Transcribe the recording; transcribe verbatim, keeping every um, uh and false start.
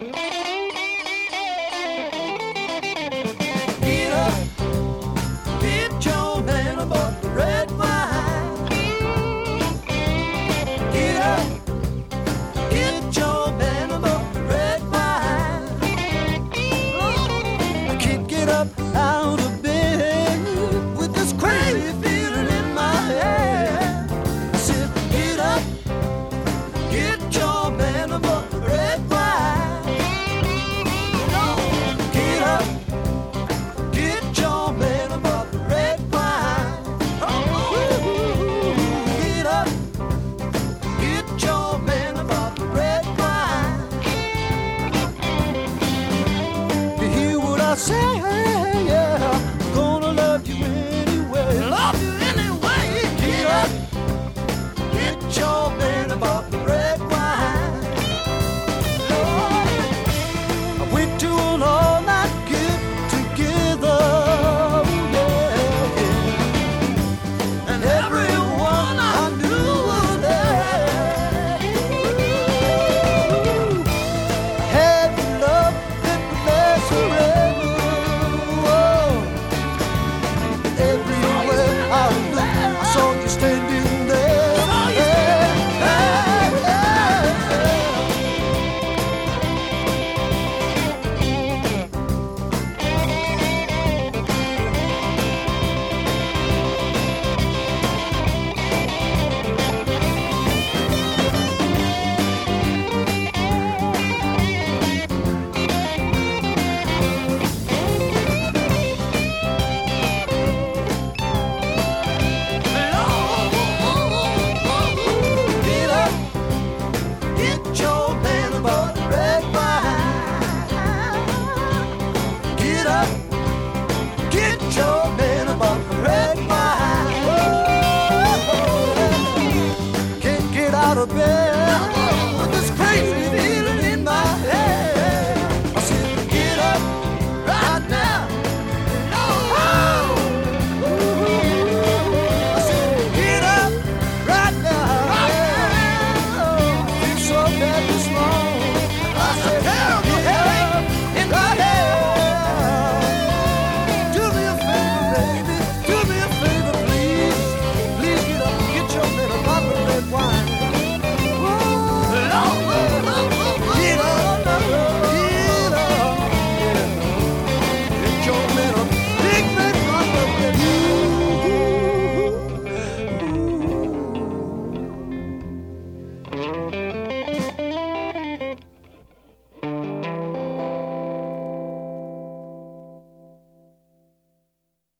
Get up, get your man about the red wine. Get up, get your man about the red wine. I can't get up out of bed with this crazy feeling in my head. I said, get up, get your man about the red wine. Get up, get your man about the red wine. Get up, get your man about the red wine. You hear what I say?